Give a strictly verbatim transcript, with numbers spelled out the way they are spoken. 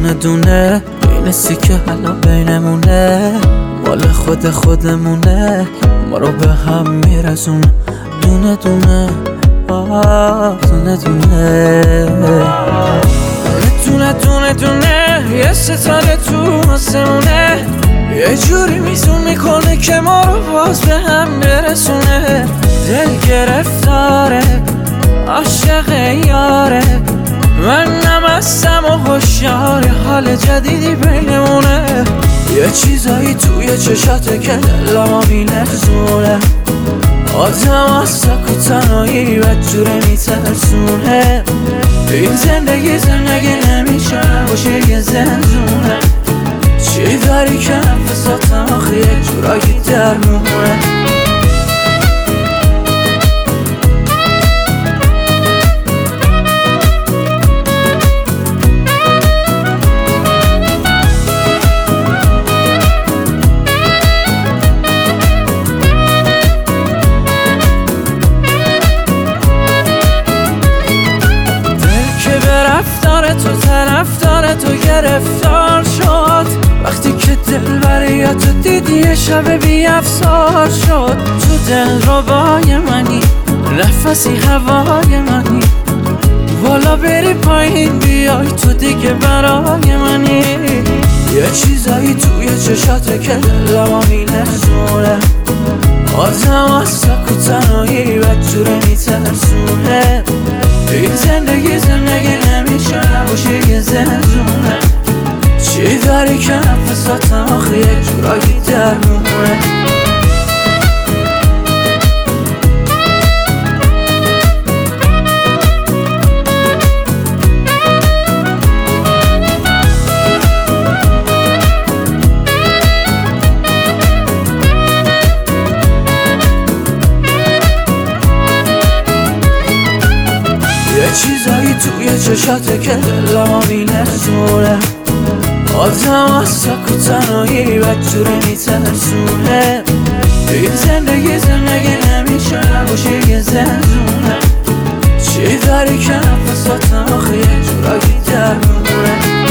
دونه دونه این سیکه حالا بینمونه، مال خود خودمونه، ما رو به هم میرسونه. دونه دونه آه دونه دونه دونه دونه دونه یه ستاره تو آسمونه، یه جوری میزون میکنه که ما رو باز به هم برسونه. دل گرفتاره عاشق یاره، من نمستم و هوشیار حال جدیدی بینمونه. یه چیزایی توی چشاته که دلمو میلرزونه، آدم از سک و تنهایی بدجوره میترسونه. این زندگی زندگی نمیشه باشه یه زندونه، چی داری که نفساتم آخه یک جورایی درمونه. تو طرفدار تو گرفتار شد، وقتی که دل برای تو دیدی یه شب بی افسار شد. تو دل ربای منی، نفسی هوای منی، بالا بری پایین بیای تو دیگه برای منی. یه چیزایی توی چشاته که دلمو میلرزونه، آدم از سک و تنهایی بدجوره میترسونه. این زندگی زندگی نمیشه نباشه یه زندونه، چی داری که نفساتم آخه یک جورایی درمونه. یه چیزایی توی چشاته که دلمو میلرزونه، آدم از سک و تنهایی بدجوره میترسونه. این زندگی زندگی نمیشه نباشه یه زندونه، چی داری که نفساتم آخه یه جورایی درمونه.